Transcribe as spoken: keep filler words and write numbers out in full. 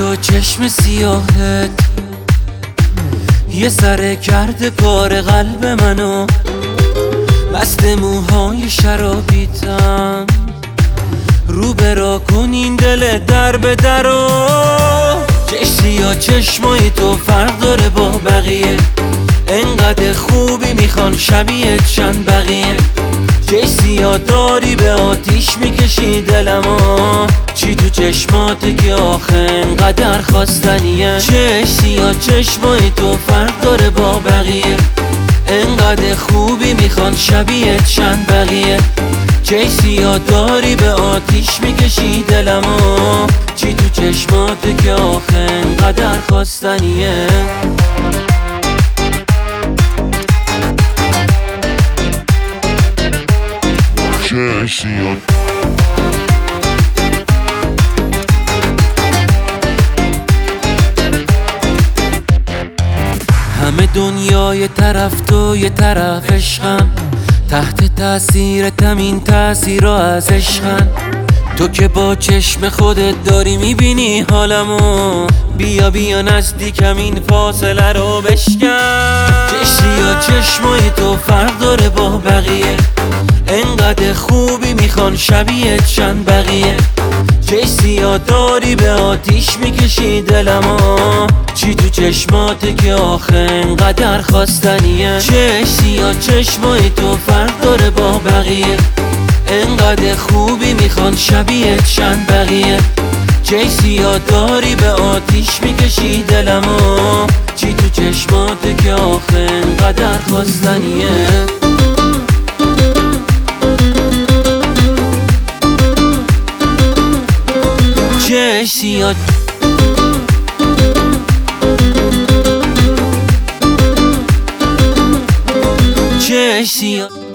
و چشم سیاهت یه سره کرده کار قلب منو، مست موهای شرابیتم رو برا کن این دل در به درو. چشم یا چشمای تو فرق داره با بقیه، انقدر خوبی میخوان شبیه چند بقیه. چشم یا داری به آتیش میکشی دلمو، چی تو چشماته که آخه انقدر خواستنیه. چشم یا چشمای تو فرق داره با بقیه، انقدر خوبی میخوان شبیه چند بقیه. چشم یا داری به آتیش میکشی دلمو، چی تو چشماته که آخه انقدر خواستنیه. همه دنیا یه طرف تو یه طرف عشقم، تحت تاثیرتم این تاثیرها از عشقن. تو که با چشم خودت داری میبینی حالمو، بیا بیا نزدیکم این فاصله رو بشکن. چشم یا چشمای تو فرق داره با بقیه، انقدر خوبی میخوان شبیه چند بقیه. چشم یا داری به آتیش میکشی دلمو، چی تو چشماته که آخه انقدر خواستنیه. چشم یا چشمای تو فرق داره با بقیه، انقدر خوبی میخوان شبیه چند بقیه. چشم یا داری به آتیش میکشی دلمو، چی تو چشماته که آخه انقدر خواستنیه. چشم یا چشم یا